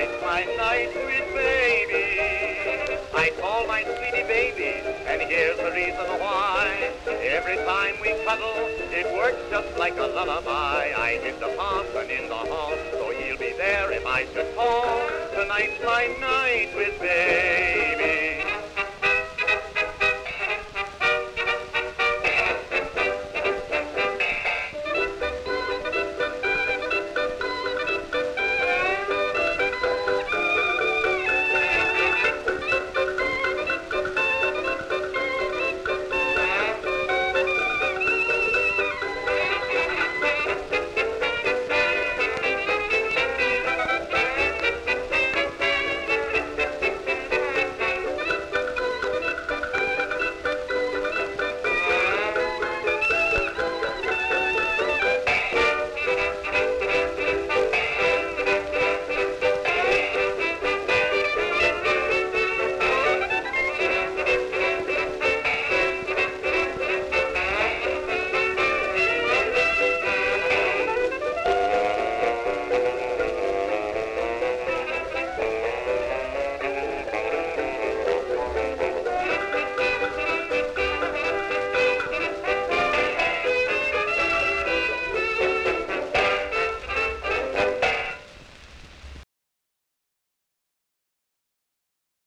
Tonight's my night with baby. I call my sweetie baby, and here's the reason why. Every time we cuddle, it works just like a lullaby. I hit the pump and in the hall, so he'll be there if I should call. Tonight's my night